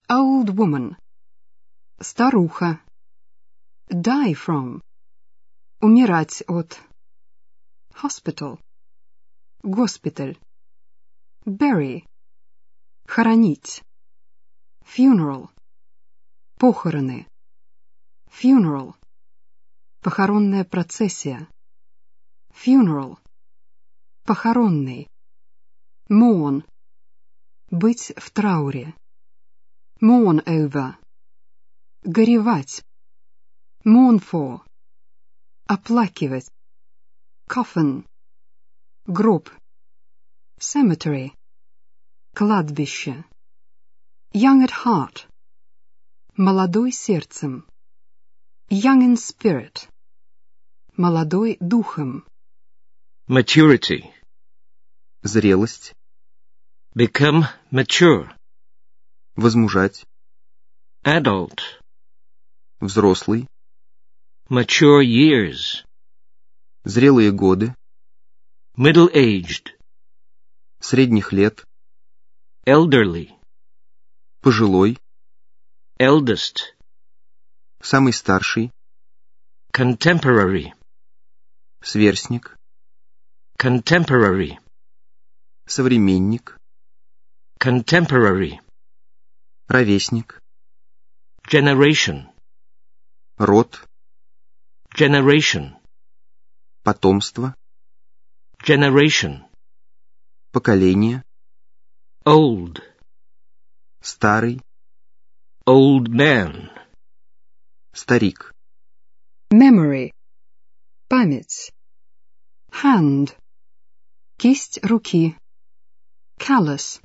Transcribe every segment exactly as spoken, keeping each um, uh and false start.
Old woman. Старуха. Die from. Умирать от. Hospital. Госпиталь. Bury. Хоронить. Funeral. Похороны. Funeral. Похоронная процессия. Funeral. Похоронный. Mourn. Быть в трауре. Mourn over. Горевать. Mourn for. Оплакивать. Coffin. Гроб. Cemetery. Кладбище. Young at heart. Молодой сердцем. Young in spirit. Молодой духом. Maturity. Зрелость. Become mature. Возмужать. Adult. Взрослый. Mature years. Зрелые годы. Middle-aged. Средних лет. Elderly. Пожилой. Eldest. Самый старший. Contemporary. Сверстник. Contemporary. Современник. Contemporary. Ровесник. Generation. Род. Generation. Потомство. Generation. Поколение. Old. Старый. Old man. Старик. Memory. Память. Hand. Кисть руки. Callous.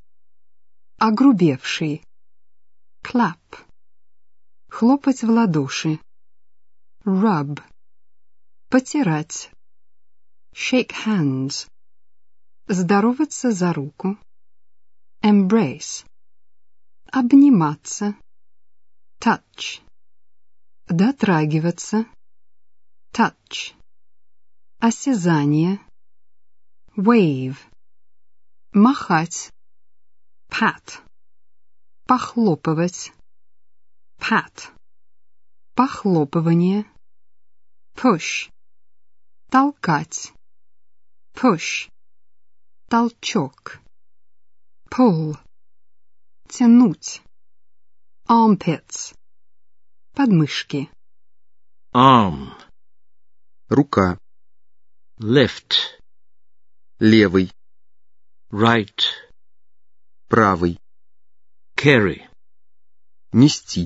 Огрубевший. Clap. Хлопать в ладоши. Rub. Потирать. Shake hands. Здороваться за руку. Embrace. Обниматься. Touch. Дотрагиваться. Touch. Осязание. Wave. Махать. Pat. Похлопывать. Pat. Похлопывание. Push. Толкать. Push. Толчок. Pull. Тянуть. Armpits. Подмышки. Arm. Рука. Left. Левый. Right. Правый. Carry. Нести.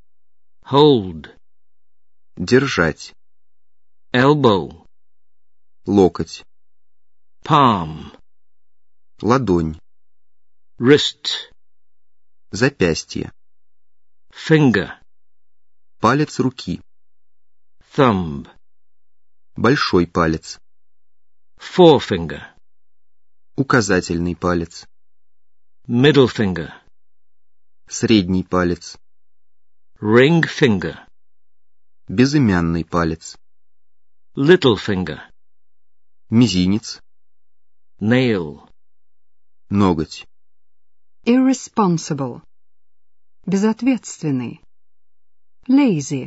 Hold. Держать. Elbow. Локоть. Palm. Ладонь. Wrist. Запястье. Finger. Палец руки. Thumb. Большой палец. Forefinger. Указательный палец. Middle finger. Средний палец. Ring finger. Безымянный палец. Little finger. Мизинец. Nail. Ноготь. Irresponsible. Безответственный. Lazy.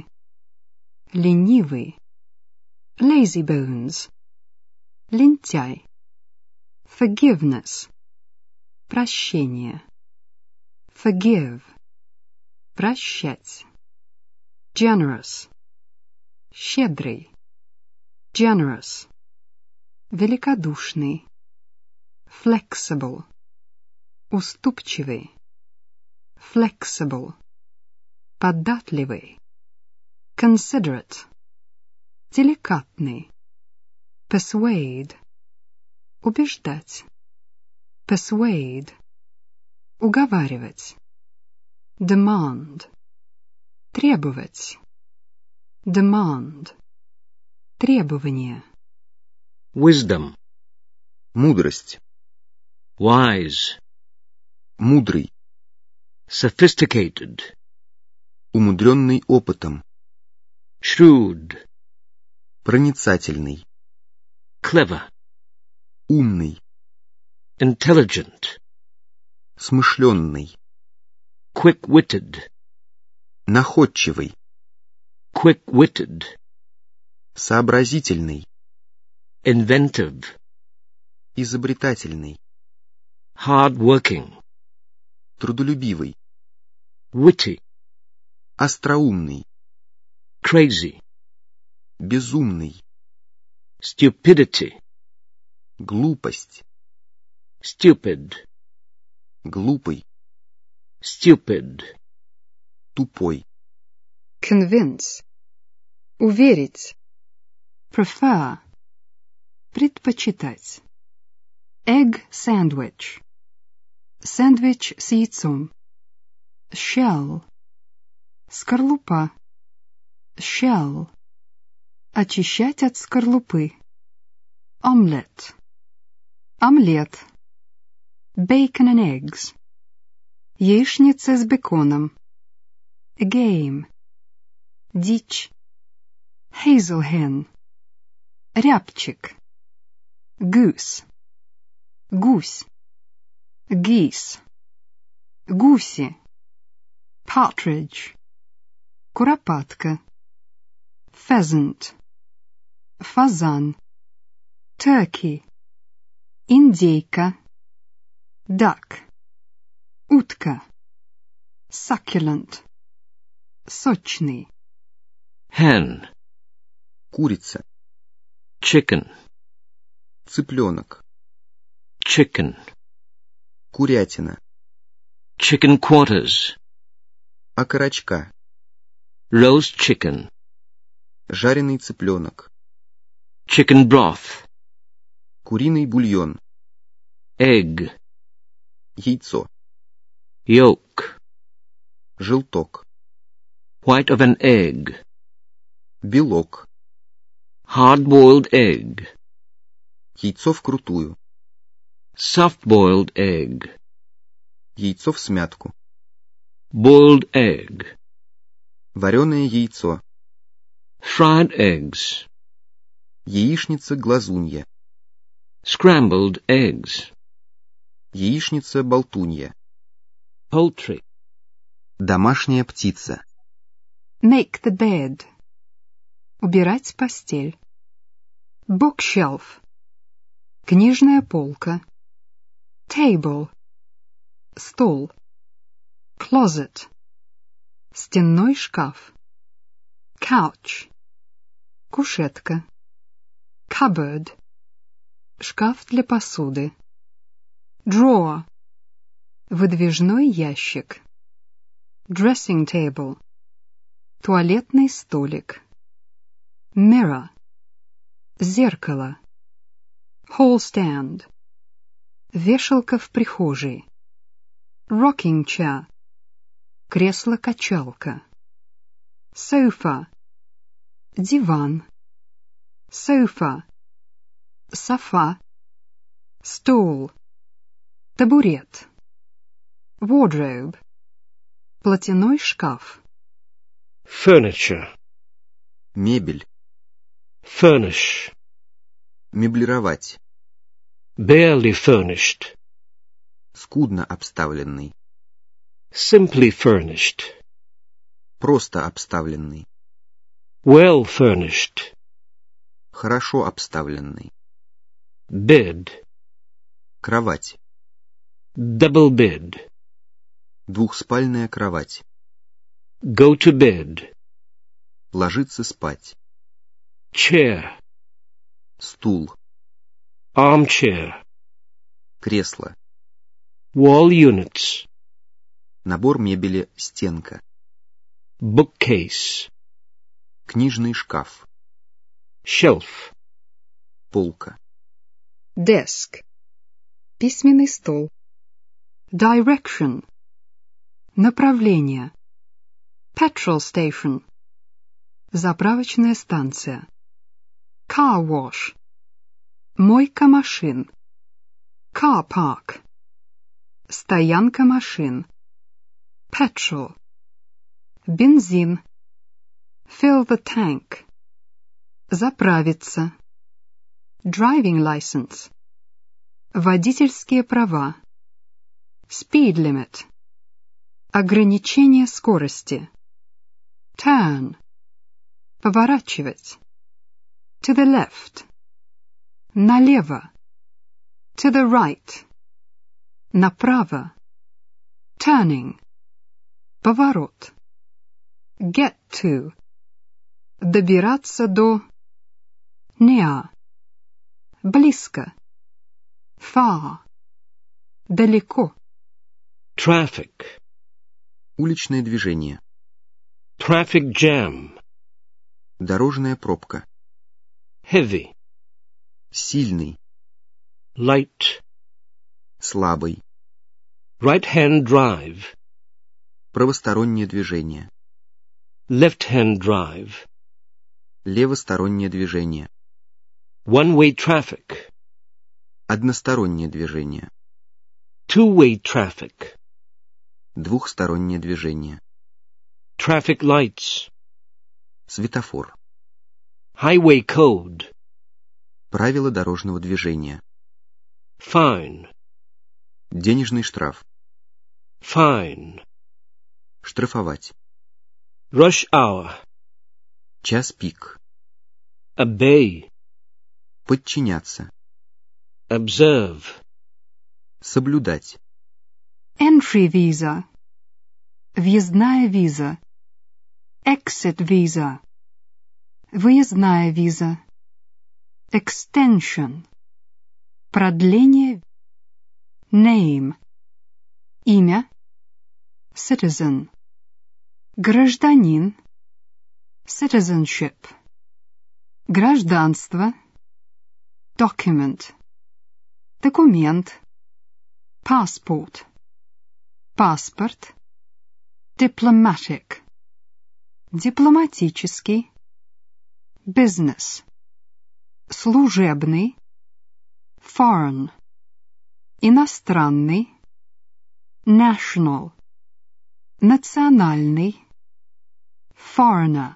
Ленивый. Lazy bones. Лентяй. Forgiveness. Прощение. Forgive. Прощать. Generous. Щедрый. Generous. Великодушный. Flexible. Уступчивый. Flexible. Податливый. Considerate. Деликатный. Persuade. Убеждать. Persuade. Уговаривать. Demand. Требовать. Demand. Требование. Wisdom. Мудрость. Wise. Мудрый. Sophisticated. Умудренный опытом. Shrewd. Проницательный. Clever. Умный. Intelligent. Смышленный. quick-witted, находчивый, quick-witted, сообразительный, inventive, изобретательный, hard-working, трудолюбивый, witty, остроумный, crazy, безумный, stupidity, глупость, stupid, глупый, stupid, тупой, convince, уверить, prefer, предпочитать, egg sandwich, сэндвич с яйцом, shell, скорлупа, shell, очищать от скорлупы, omelette, омлет, bacon and eggs, яичница с беконом, game, дичь, hazel hen, рябчик, goose, гусь, geese, гуси, partridge, куропатка, pheasant, фазан, turkey, индейка, duck, утка, succulent, сочный, hen, курица, chicken, цыпленок, chicken, курятина, chicken quarters, окорочка, roast chicken, жареный цыпленок, chicken broth, куриный бульон, egg, яйцо, yolk, желток, white of an egg, белок, hard-boiled egg, яйцо вкрутую, soft-boiled egg, яйцо всмятку, boiled egg, вареное яйцо, fried eggs, яичница-глазунья, scrambled eggs, яичница-болтунья, poultry, домашняя птица, make the bed, убирать постель, bookshelf, книжная полка, table, стол, closet, стенной шкаф, couch, кушетка, cupboard, шкаф для посуды, drawer, выдвижной ящик, dressing table, туалетный столик, mirror, зеркало, hall stand, вешалка в прихожей, rocking chair, кресло-качалка, sofa, диван, sofa, софа, stool, табурет, wardrobe, платяной шкаф, furniture, мебель, furnish, меблировать, barely furnished, скудно обставленный, simply furnished, просто обставленный, well furnished, хорошо обставленный, bed, кровать, double bed, двухспальная кровать, go to bed, ложиться спать, chair, стул, armchair, кресло, wall units, набор мебели, стенка, bookcase, книжный шкаф, shelf, полка, desk, письменный стол, direction, направление, petrol station, заправочная станция, car wash, мойка машин, car park, стоянка машин, petrol, бензин, fill the tank, заправиться, driving license, водительские права, speed limit, Ограничение скорости. Turn. Поворачивать. To the left. Налево. To the right. Направо. Turning. Поворот. Get to. Добираться до. Near. Близко. Far. Далеко. Traffic. Уличное движение. Traffic jam. Дорожная пробка. Heavy. Сильный. Light. Слабый. Right-hand drive. Правостороннее движение. Left-hand drive. Левостороннее движение. One-way traffic. Одностороннее движение. Two-way traffic. Двухстороннее движение. Traffic lights. Светофор. Highway code. Правила дорожного движения. Fine. Денежный штраф. Fine. Штрафовать. Rush hour. Час пик. Obey. Подчиняться. Observe. Соблюдать. Entry visa. Въездная виза. Exit visa. Выездная виза. Extension. Продление. Name. Имя. Citizen. Гражданин. Citizenship. Гражданство. Document. Документ. Passport. Паспорт. Diplomatic. Дипломатический. Business. Служебный. Foreign. Иностранный. National. Национальный. Foreigner.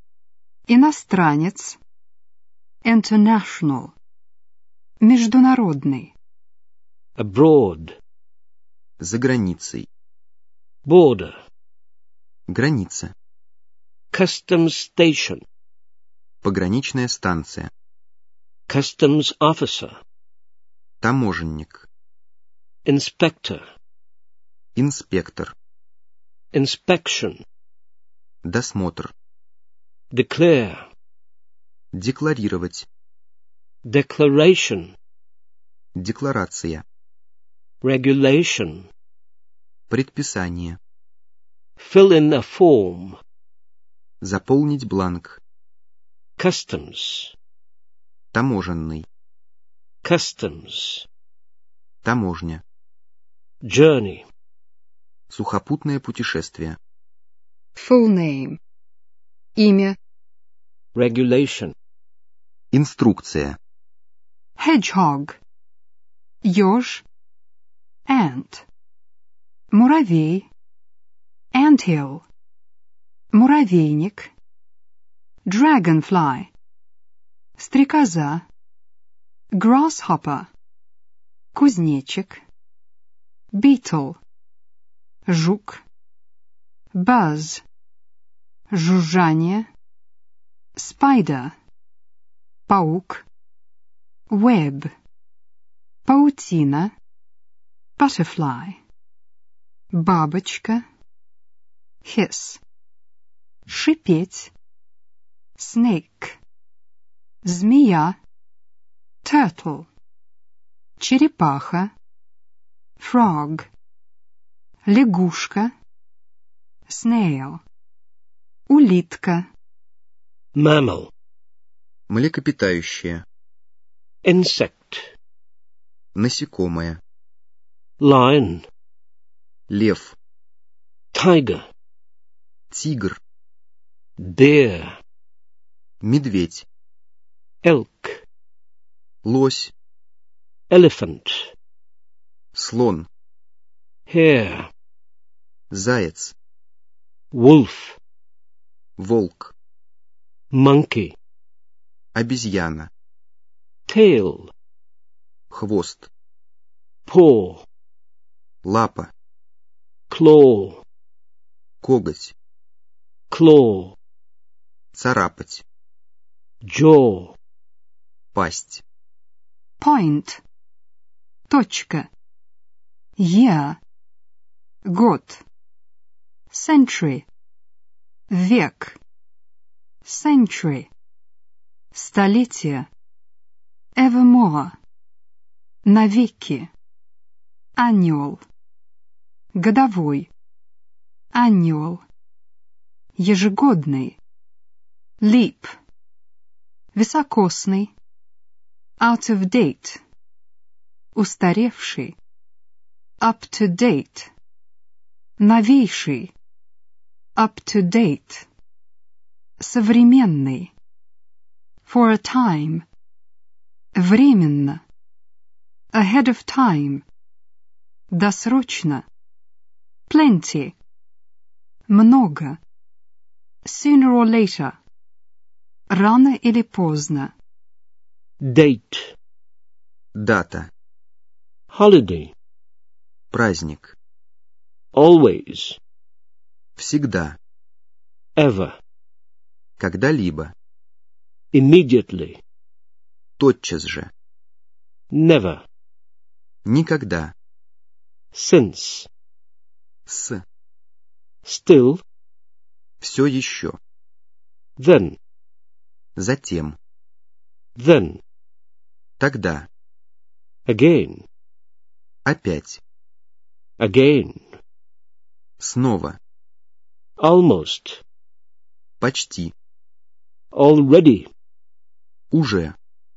Иностранец. International. Международный. Abroad. За границей. Border. Граница. Customs station. Пограничная станция. Customs officer. Таможенник. Inspector. Инспектор. Inspection. Досмотр. Declare. Декларировать. Declaration. Декларация. Regulation. Предписание. Fill in a form. Заполнить бланк. Customs. Таможенный. Customs. Таможня. Journey. Сухопутное путешествие. Full name. Имя. Regulation. Инструкция. Hedgehog. Ёж. Ant. Муравей. Anthill. Муравейник. Dragonfly. Стрекоза. Grasshopper. Кузнечик. Beetle. Жук. Buzz. Жужжание. Spider. Паук. Web. Паутина. Butterfly. Бабочка. Hiss. Шипеть. Snake. Змея. Turtle. Черепаха. Frog. Лягушка. Snail. Улитка. Mammal. Млекопитающее. Insect. Насекомое. Lion. Лев. Tiger. Тигр. Deer. Медведь. Elk. Лось. Elephant. Слон. Hare. Заяц. Wolf. Волк. Monkey. Обезьяна. Tail. Хвост. Paw. Лапа. Claw. коготь, claw, царапать, jaw, пасть, point, точка, year, год, century, век, century, столетие, evermore, навеки, annual, годовой, annual, ежегодный, leap, високосный, out of date, устаревший, up to date, новейший, up to date, современный, for a time, временно, ahead of time, досрочно, plenty, много, sooner or later, рано или поздно, date, дата, holiday, праздник, always, всегда, ever, когда-либо, immediately, тотчас же, never, никогда, since, с, still, все еще, then, затем, then, тогда, again, опять, again, снова, almost, почти, already, уже,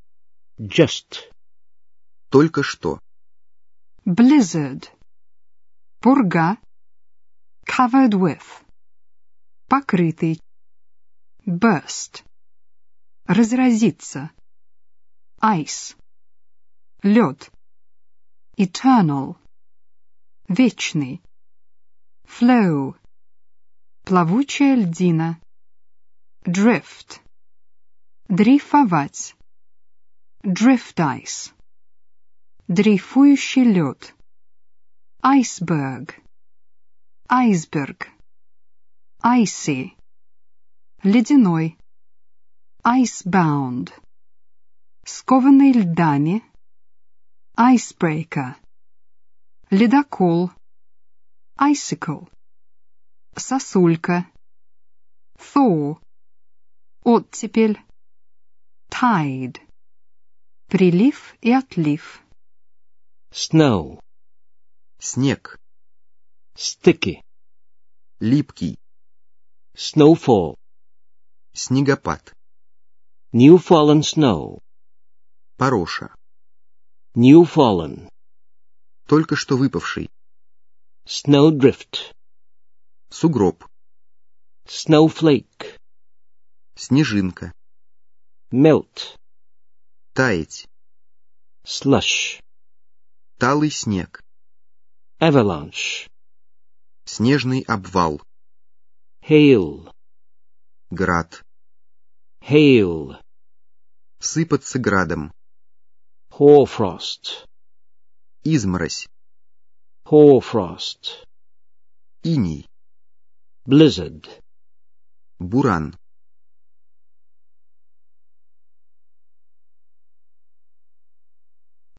just, только что, blizzard, пурга, covered with, покрытый, burst, разразиться, ice, лед, eternal, вечный, flow, плавучая льдина, drift, дрейфовать, drift ice, дрейфующий лед, iceberg, iceberg, icy, ледяной, icebound, скованный льдами, icebreaker, ледокол, icicle, сосулька, thaw, оттепель, tide, прилив и отлив, snow, снег, sticky, липкий, snowfall, снегопад, new fallen snow, пороша, new fallen, только что выпавший, snowdrift, сугроб, snowflake, снежинка, melt, таять, slush, талый снег, avalanche, снежный обвал, hail, град, hail, сыпаться градом, hoarfrost, изморозь, hoarfrost, иней, blizzard, буран,